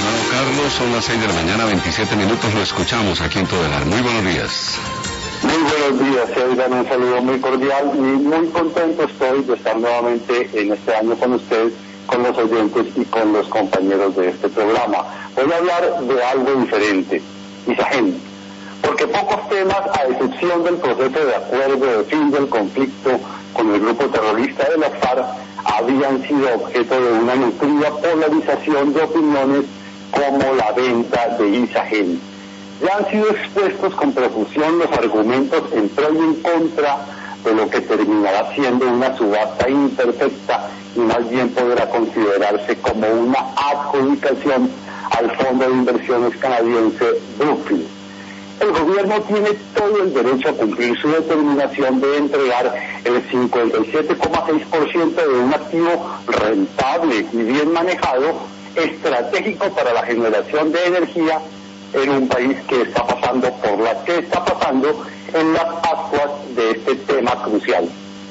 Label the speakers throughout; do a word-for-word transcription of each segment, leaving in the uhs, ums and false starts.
Speaker 1: estimado Carlos, son las seis de la mañana, veintisiete minutos, lo escuchamos aquí en Todelar. Muy buenos días.
Speaker 2: Muy buenos días, Edgar, un saludo muy cordial y muy contento estoy de estar nuevamente en este año con ustedes, con los oyentes y con los compañeros de este programa. Voy a hablar de algo diferente, Isagen, porque pocos temas, a excepción del proceso de acuerdo de fin del conflicto con el grupo terrorista de las FARC, habían sido objeto de una nutrida polarización de opiniones como la venta de Isagen. Ya han sido expuestos con profusión los argumentos en pro y en contra de lo que terminará siendo una subasta imperfecta y más bien podrá considerarse como una adjudicación al fondo de inversiones canadiense Brookfield. El gobierno tiene todo el derecho a cumplir su determinación de entregar el cincuenta y siete coma seis por ciento de un activo rentable y bien manejado, estratégico para la generación de energía en un país que está pasando por la que está pasando en las ascuas de este tema crucial.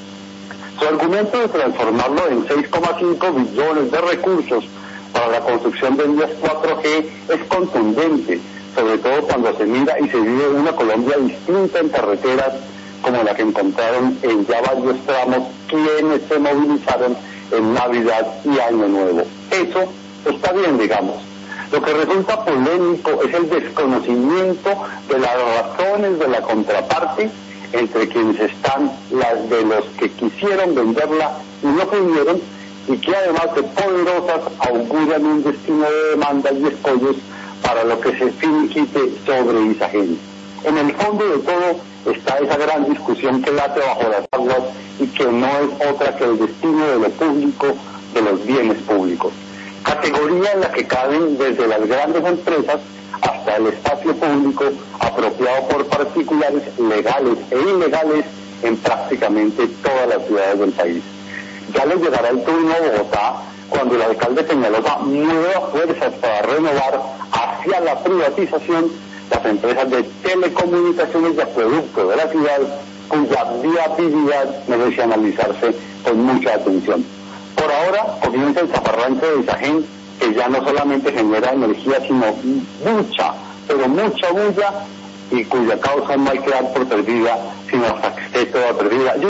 Speaker 2: Su argumento de transformarlo en seis coma cinco billones de recursos para la construcción de vías cuatro G es contundente, sobre todo cuando se mira y se vive una Colombia distinta en carreteras como la que encontraron en ya varios tramos quienes se movilizaron en Navidad y Año Nuevo. Eso está bien, digamos. Lo que resulta polémico es el desconocimiento de las razones de la contraparte, entre quienes están las de los que quisieron venderla y no pudieron, y que además de poderosas auguran un destino de demandas y escollos para lo que se finiquite sobre Isagen. En el fondo de todo está esa gran discusión que late bajo las aguas y que no es otra que el destino de lo público, de los bienes públicos. Categoría en la que caben desde las grandes empresas hasta el espacio público apropiado por particulares legales e ilegales en prácticamente todas las ciudades del país. Ya les llegará el turno a Bogotá cuando el alcalde Peñalosa mueva fuerzas para renovar hacia la privatización las empresas de telecomunicaciones y acueducto de la ciudad, cuya viabilidad merece analizarse con mucha atención. Por ahora comienza el zafarrancho de Isagen, que ya no solamente genera energía, sino mucha, pero mucha bulla, y cuya causa no hay que dar por perdida, sino hasta que esté toda perdida.